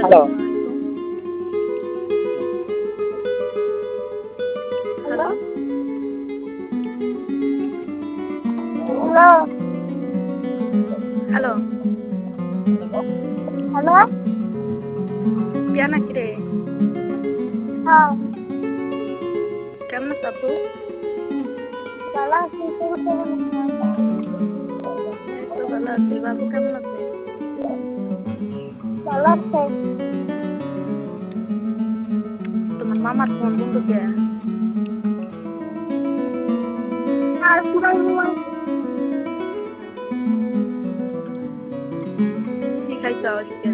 Hello hello hello hello hello क्या नाच रे হ্যাঁ কেমন আছো আপু? ভালো আছি তুমি কেমন এই তো ভালো আছি। বাবু কেমন আছে? ভালো আছে তোমার মামার ফোন বন্ধ কে? আর তোমার মোবাইল কি খাইছো আজকে?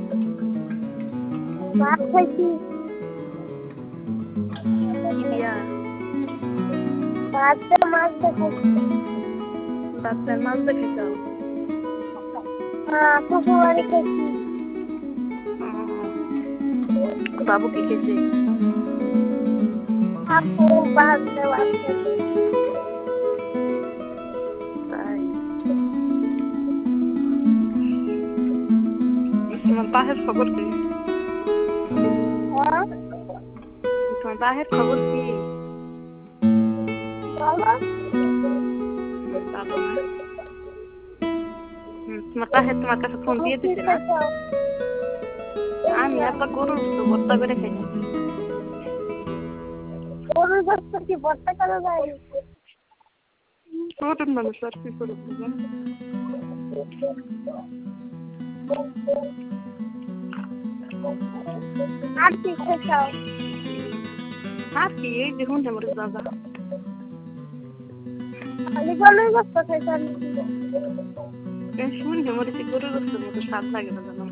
ভাত খাইছি কি দিয়া? ভাত দিয়ে মাছ দিয়ে খাইছি বাচ্চার মাছ দিয়ে খাইছো? হ্যাঁ শ্বশুর বাড়ি খাইছি বাবু কি খেয়েছে? আপু ভাত দিয়ে ভাত খাইছি তাই তোমার বাহের খবর কি? হ্যাঁ তোমার বাহের খবর কি? ভালো ভালো না? তোমার বাহে তোমার কাছে ফোন দিয়ে কি দিছে না? খাইছো আমি একটা গরুর ভর্তা করে খাইছি। গরুর গোস্ত কি ভর্তা করা যায় ছোট মানুষ আর কি করে বুঝবেন? আর কি খাইছো আর কি এই যে হুন্ডে মরে যাবা। খালি গরুর গোস্ত খাইছো এই হুন্ডে মরেছে গরুর গোস্তের মতো স্বাদ লাগে না জানো?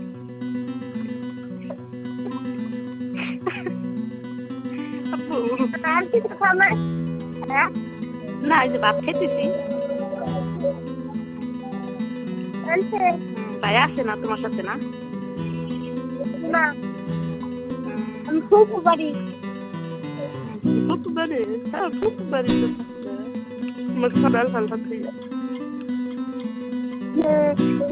আপু আর কিছু খাবে হ্যাঁ না এই যে ভাত খাইতেছি। আনছে ভাই আসে না তোমার সাথে না? না আমি খুব বাড়ি ফুপু বাড়ি? হ্যাঁ ফুপু বাড়ি তো থাকবে। তোমার সকাল ভালো থাকবে।